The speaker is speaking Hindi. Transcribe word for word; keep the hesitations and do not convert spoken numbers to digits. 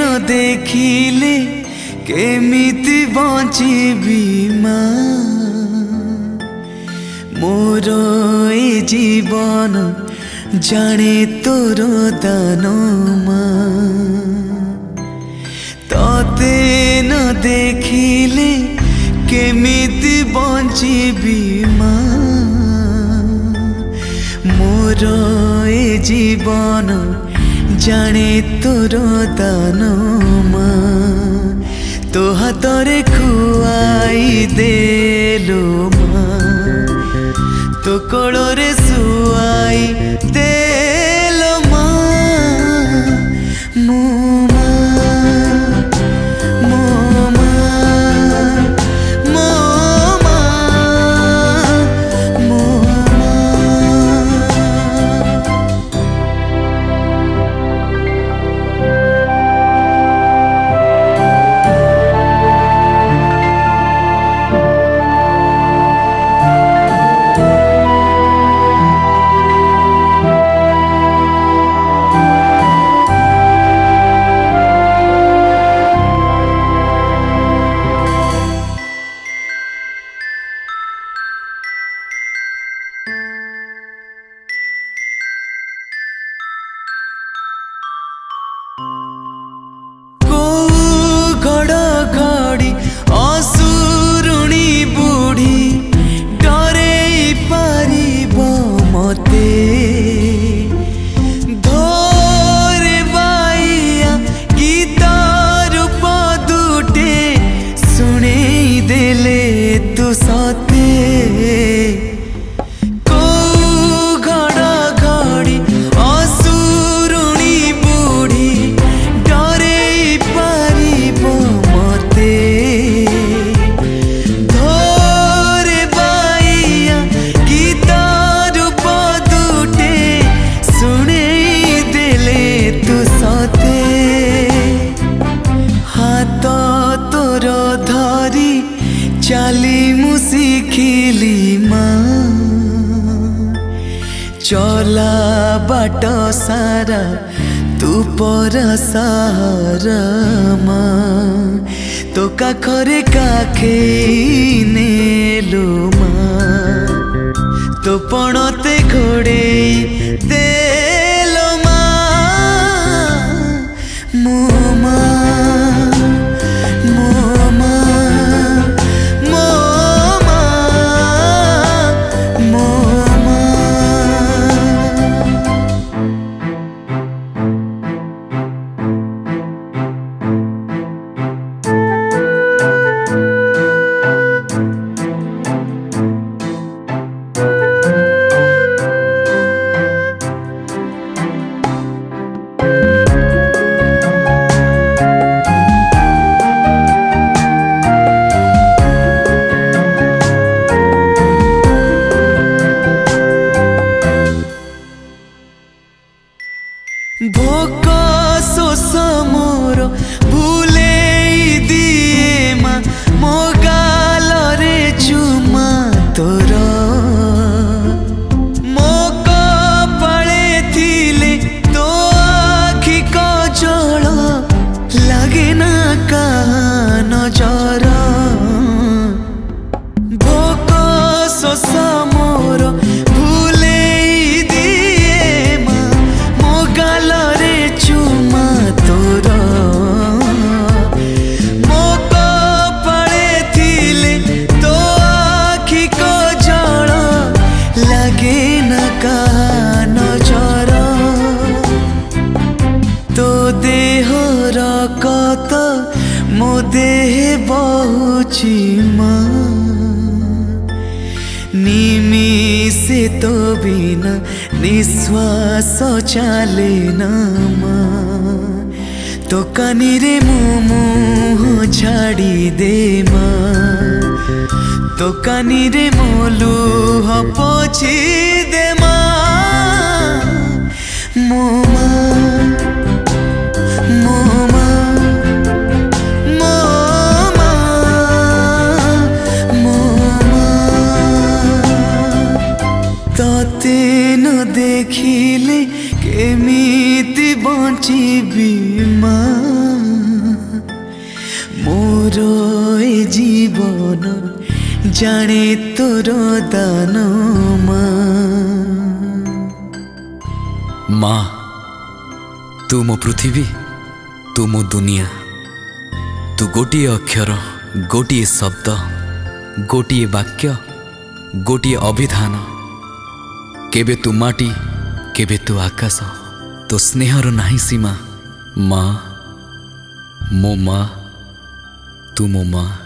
न देखिले केमिति बंचिबी माँ मोर ए जीवन जाने तोर दान माँ तते न देखिले केमिति बंचिबी माँ मोर ए जीवन जाने तोर दान माँ तो हाथरे खुआई देलो माँ तो कोड़े सुआई देलो माँ मो चाली मु शिखिली माँ चला बाट सारा तू पर सहारा माँ तो काखरे काखे नेलो माँ तो पणते घोड़े देलो माँ मो भोक शोष मोर भूले दिए माँ मो गाल रे चुमा तोर मो कपाळे थिले तो आखि कजल लागे ना काहा नजर भोक शोष मोर कत मो देह बहुची माँ निमिषे तो बिना निश्वास चाले न माँ तो कानी रे मुँह झाड़ी दे माँ तो कानी रे मोलुह पोछी दे माँ मो तते न देखिले केमिति बंचिबी माँ। जीवन जाने तोर दान माँ। माँ तू मो पृथ्वी, तू मो दुनिया, तू गोटिए अक्षर, गोटिए शब्द, गोटिए वाक्य, गोटिए अभिधान। केबे तू माटी, केबे तू आकाश, तो स्नेहर नाही सीमा। माँ मो माँ, तू मो माँ।